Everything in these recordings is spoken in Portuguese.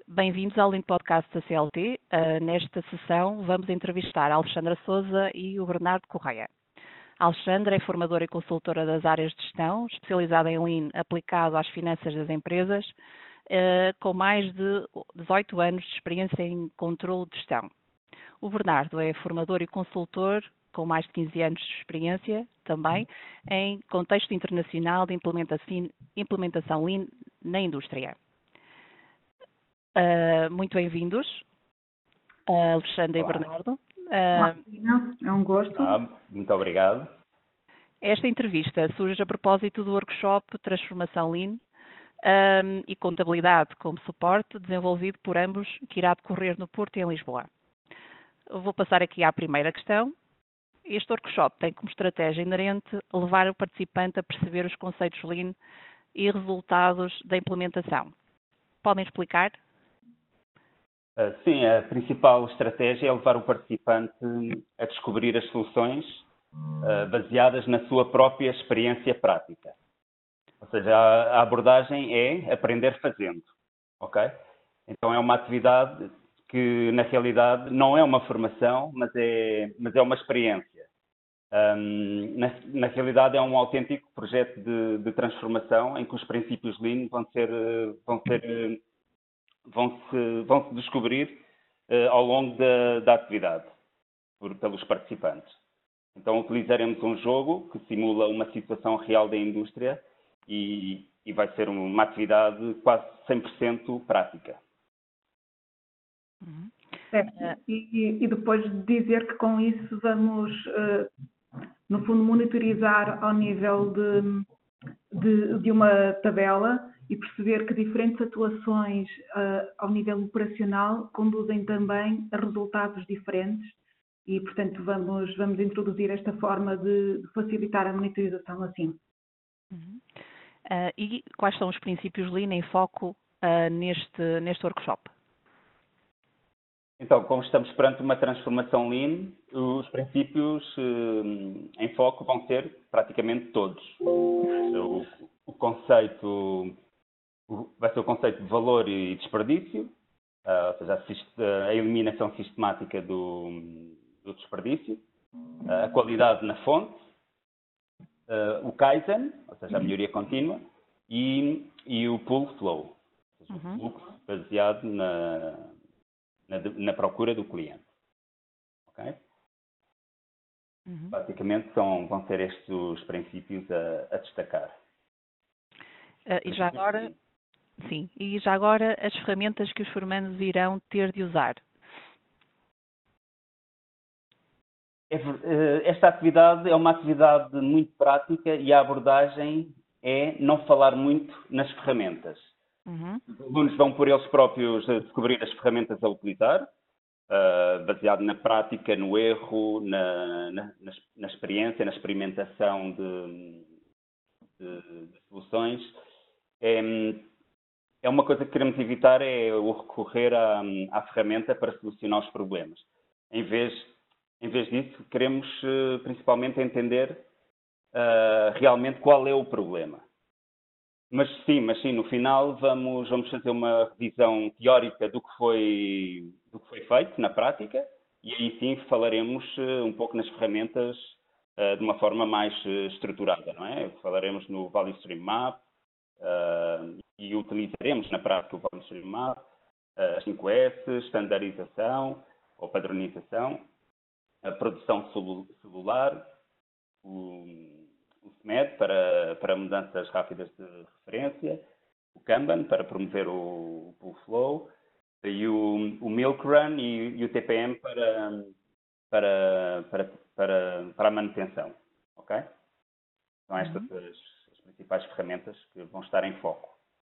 Bem-vindos ao Lean Podcast da CLT. Nesta sessão vamos entrevistar a Alexandra Sousa e o Bernardo Correia. A Alexandra é formadora e consultora das áreas de gestão, especializada em Lean aplicado às finanças das empresas, com mais de 18 anos de experiência em controle de gestão. O Bernardo é formador e consultor com mais de 15 anos de experiência também em contexto internacional de implementação Lean na indústria. Muito bem-vindos, Alexandre e Bernardo. É um gosto. Muito obrigado. Esta entrevista surge a propósito do workshop Transformação Lean e Contabilidade como suporte, desenvolvido por ambos, que irá decorrer no Porto e em Lisboa. Vou passar aqui à primeira questão. Este workshop tem como estratégia inerente levar o participante a perceber os conceitos Lean e resultados da implementação. Podem explicar? Sim, a principal estratégia é levar o participante a descobrir as soluções baseadas na sua própria experiência prática. Ou seja, a abordagem é aprender fazendo, ok? Então é uma atividade que, na realidade, não é uma formação, mas é uma experiência. Na realidade, é um autêntico projeto de transformação em que os princípios Lean vão se descobrir ao longo da atividade pelos participantes. Então utilizaremos um jogo que simula uma situação real da indústria e vai ser uma atividade quase 100% prática. E depois dizer que com isso vamos, no fundo, monitorizar ao nível de uma tabela e perceber que diferentes atuações ao nível operacional conduzem também a resultados diferentes e, portanto, vamos introduzir esta forma de facilitar a monitorização assim. E quais são os princípios Lean em foco neste workshop? Então, como estamos perante uma transformação Lean, os princípios em foco vão ser praticamente todos. O conceito vai ser o conceito de valor e desperdício, ou seja, a eliminação sistemática do desperdício, a qualidade na fonte, o Kaizen, ou seja, a melhoria contínua, e o Pull Flow, ou seja, o fluxo baseado na procura do cliente. Ok? Basicamente vão ser estes os princípios a destacar. E já agora as ferramentas que os formandos irão ter de usar. Esta atividade é uma atividade muito prática e a abordagem é não falar muito nas ferramentas. Os alunos vão por eles próprios descobrir as ferramentas a utilizar, baseado na prática, no erro, na experiência, na experimentação de soluções. É uma coisa que queremos evitar, é o recorrer à ferramenta para solucionar os problemas. Em vez disso, queremos principalmente entender realmente qual é o problema. Mas sim, no final vamos fazer uma revisão teórica do que foi feito na prática e aí sim falaremos um pouco nas ferramentas de uma forma mais estruturada, não é? Falaremos no Value Stream Map e utilizaremos na prática o Value Stream Map, as 5S, estandarização ou padronização, a produção celular, o SMED para mudanças rápidas de referência, o Kanban para promover o Pull Flow e o Milk Run e o TPM para a manutenção. Ok? São estas as principais ferramentas que vão estar em foco.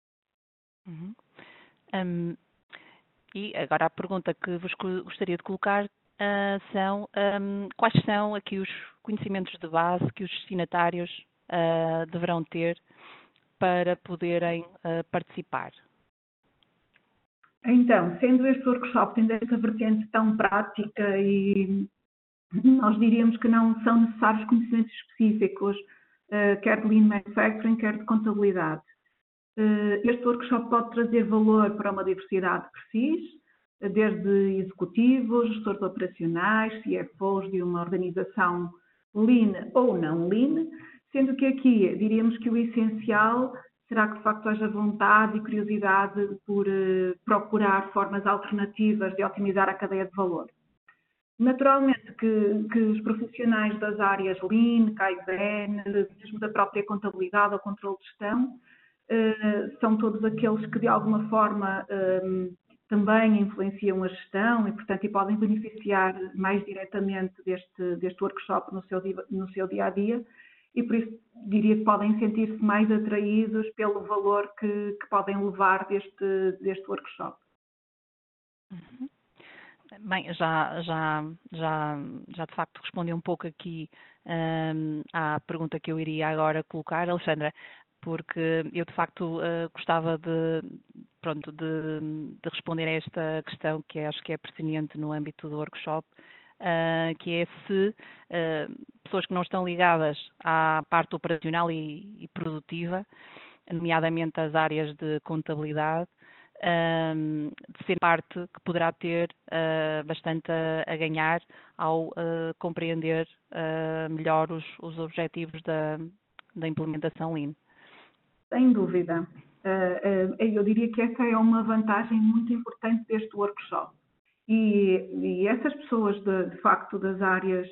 E agora a pergunta que vos gostaria de colocar são quais são aqui os conhecimentos de base que os destinatários deverão ter para poderem participar? Então, sendo este workshop tendo esta vertente tão prática e nós diríamos que não são necessários conhecimentos específicos, quer de Lean Manufacturing, quer de contabilidade. Este workshop pode trazer valor para uma diversidade de perfis, desde executivos, gestores operacionais, CFOs de uma organização lean ou não lean, sendo que aqui diríamos que o essencial será que de facto haja vontade e curiosidade por procurar formas alternativas de otimizar a cadeia de valor. Naturalmente que os profissionais das áreas Lean, Kaizen, mesmo da própria contabilidade ou controle de gestão, são todos aqueles que de alguma forma também influenciam a gestão e, portanto, e podem beneficiar mais diretamente deste workshop no seu dia a dia, e por isso diria que podem sentir-se mais atraídos pelo valor que podem levar deste workshop. Uhum. Bem, já de facto respondi um pouco aqui à pergunta que eu iria agora colocar, Alexandra, porque eu de facto gostava de responder a esta questão que acho que é pertinente no âmbito do workshop, que é se pessoas que não estão ligadas à parte operacional e produtiva, nomeadamente as áreas de contabilidade, de ser parte que poderá ter bastante a ganhar ao compreender melhor os objetivos da implementação Lean. Sem dúvida. Eu diria que essa é uma vantagem muito importante deste workshop. E essas pessoas, de facto, das áreas,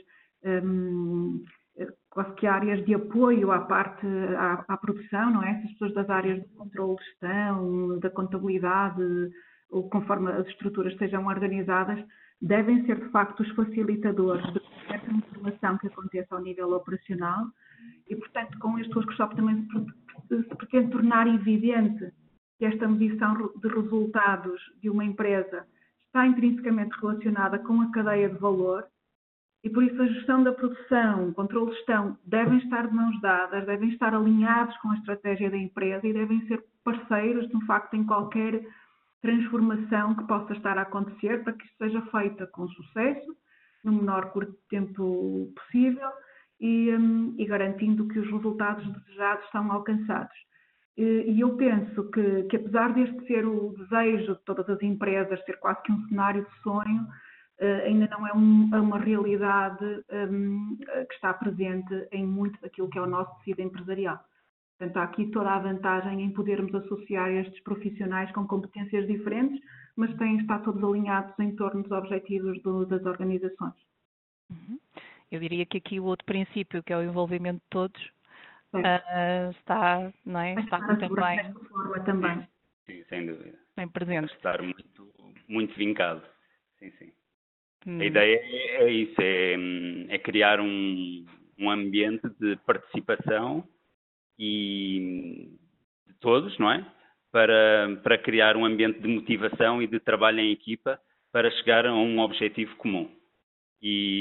quase que áreas de apoio à parte, à produção, não é? Essas pessoas das áreas de controle de gestão, da contabilidade, ou conforme as estruturas sejam organizadas, devem ser, de facto, os facilitadores de qualquer informação que aconteça ao nível operacional. E, portanto, com este workshop também se pretende tornar evidente que esta medição de resultados de uma empresa está intrinsecamente relacionada com a cadeia de valor e, por isso, a gestão da produção, o controle de gestão devem estar de mãos dadas, devem estar alinhados com a estratégia da empresa e devem ser parceiros, de facto, em qualquer transformação que possa estar a acontecer para que isto seja feita com sucesso, no menor curto tempo possível e garantindo que os resultados desejados são alcançados. E eu penso que apesar deste ser o desejo de todas as empresas, ser quase que um cenário de sonho, ainda não é uma realidade que está presente em muito daquilo que é o nosso tecido empresarial. Portanto, há aqui toda a vantagem em podermos associar estes profissionais com competências diferentes, mas têm de estar todos alinhados em torno dos objetivos das organizações. Uhum. Eu diria que aqui o outro princípio, que é o envolvimento de todos, está, não é? Está também. Sim, sem dúvida. Bem presente. Estar muito vincado. Sim, sim. A ideia é isso, é criar um ambiente de participação e de todos, não é? Para criar um ambiente de motivação e de trabalho em equipa para chegar a um objetivo comum. E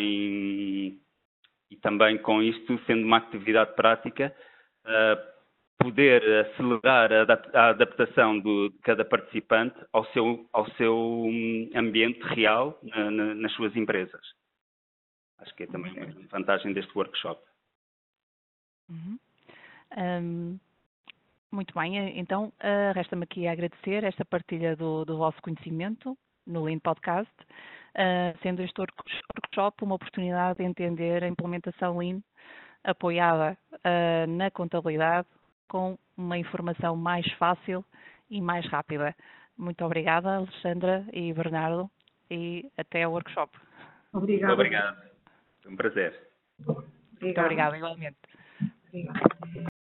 também com isto, sendo uma atividade prática, poder acelerar a adaptação de cada participante ao seu ambiente real nas suas empresas. Acho que é também uma vantagem deste workshop. Uhum. Muito bem, então resta-me aqui agradecer esta partilha do vosso conhecimento no Lean Podcast, sendo este workshop uma oportunidade de entender a implementação Lean apoiada na contabilidade com uma informação mais fácil e mais rápida. Muito obrigada, Alexandra e Bernardo, e até ao workshop. Obrigada. Muito obrigado. Foi um prazer. Muito obrigada, igualmente. Obrigada.